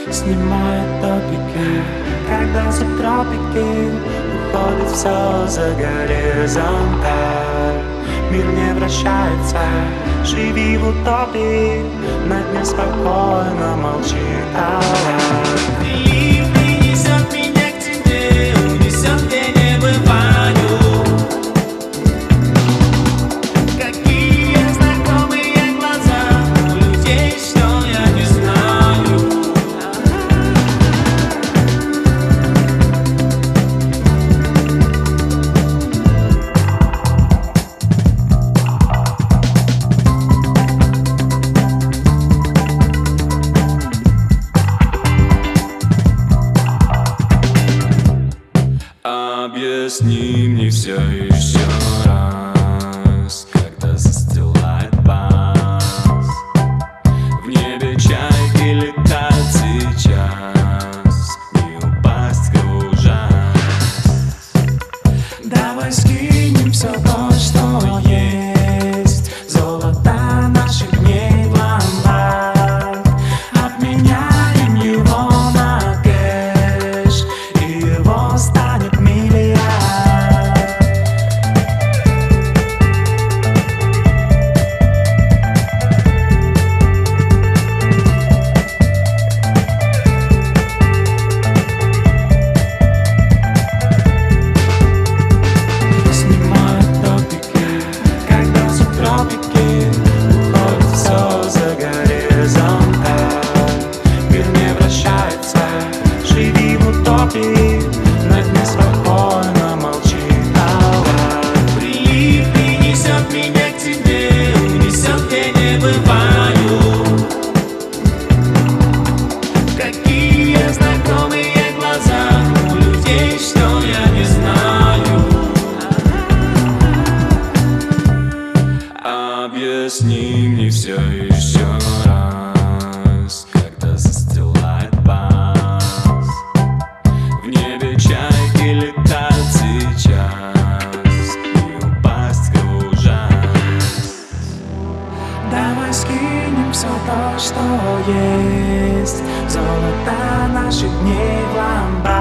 Снимает топики, когда за тропики уходит все за горизонталь. Мир не вращается, живи в утопии, на дне спокойно молчит аларм. Прилив принесет меня к тебе, унесет, где не бываю. Какие знакомые глаза у людей, что я не знаю. Объясни мне все еще раз, когда застилает бас. В небе чайки летают сейчас, не упасть в ужас. Давай скинем все то, что есть, золото наших дней в ломбард. Обменяем его на кэш, и его станет миллиард. Снимают топики, когда за тропики уходит все за горизонталь. Мир не вращается, живи в утопии, на дне спокойно молчит аларм. Прилив принесет меня к тебе, унесет, где не бываю. Какие знакомые глаза у людей, что я не знаю. Объясни мне все еще раз, когда застилает бас. В небе чайки летают сейчас, не упасть в ужас. Давай скинем все то, что есть, золото наших дней в ломбард.